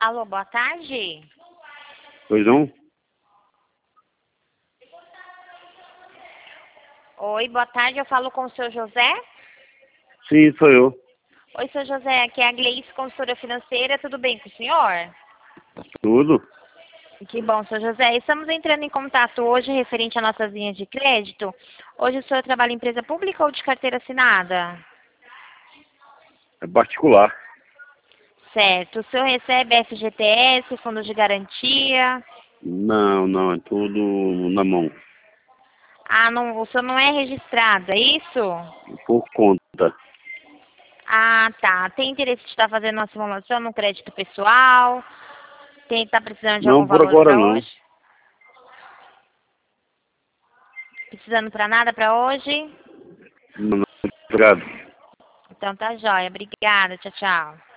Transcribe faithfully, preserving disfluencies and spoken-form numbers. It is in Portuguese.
Alô, boa tarde. Pois não? Oi, boa tarde, eu falo com o seu José? Sim, sou eu. Oi, seu José, aqui é a Gleice, consultora financeira, tudo bem com o senhor? Tudo? Que bom, seu José. Estamos entrando em contato hoje referente a nossas linhas de crédito. Hoje o senhor trabalha em empresa pública ou de carteira assinada? É particular. Certo. O senhor recebe F G T S, fundo de garantia? Não, não, é tudo na mão. Ah, não, o senhor não é registrado, é isso? Por conta. Ah, tá. Tem interesse de estar fazendo uma simulação no crédito pessoal? Tem, tá precisando de algum Não, por valor agora para não. hoje? Precisando para nada para hoje? Não, não. Obrigado. Então tá jóia. Obrigada. Tchau, tchau.